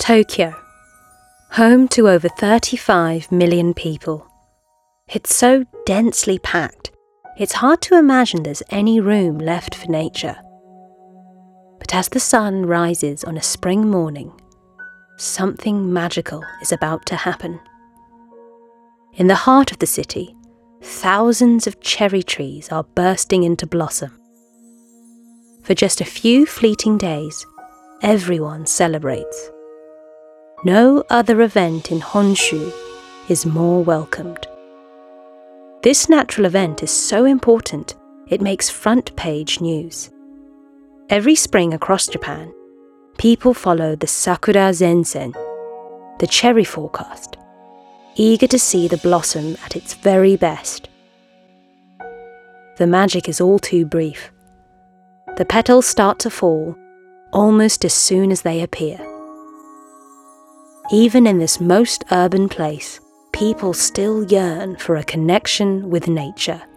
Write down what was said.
Tokyo, home to over 35 million people. It's so densely packed, it's hard to imagine there's any room left for nature. But as the sun rises on a spring morning, something magical is about to happen. In the heart of the city, thousands of cherry trees are bursting into blossom. For just a few fleeting days, everyone celebrates. No other event in Honshu is more welcomed. This natural event is so important, it makes front-page news. Every spring across Japan, people follow the Sakura Zensen, the cherry forecast, eager to see the blossom at its very best. The magic is all too brief. The petals start to fall almost as soon as they appear. Even in this most urban place, people still yearn for a connection with nature.